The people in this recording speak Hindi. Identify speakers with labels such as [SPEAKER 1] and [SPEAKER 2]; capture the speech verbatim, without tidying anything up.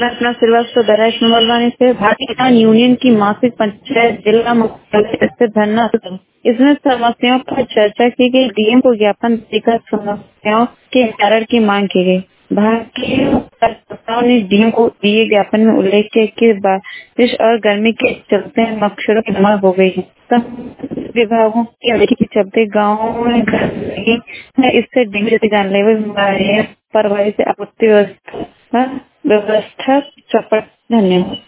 [SPEAKER 1] अपना श्रीवास्तव बहराइच मंगलवानी से भारतीय किसान यूनियन की मासिक पंचायत जिला मुख्यालय स्थित धरना। इसमें समस्याओं पर चर्चा की गई। डीएम को ज्ञापन देकर समस्याओं के निवारण की मांग की गई। भारतीय कार्यकर्ताओं ने डीएम को दिए ज्ञापन में उल्लेख किया कि बारिश और गर्मी के चलते मच्छरों की बीमार हो गई है। विभागों की अनदेखी के चलते गाँवों में गंदगी है, इससे डेंगू जैसी जानलेवा बीमारियां परवाही से आपूर्ति व्यवस्था व्यवस्था चौपट। धन्यवाद।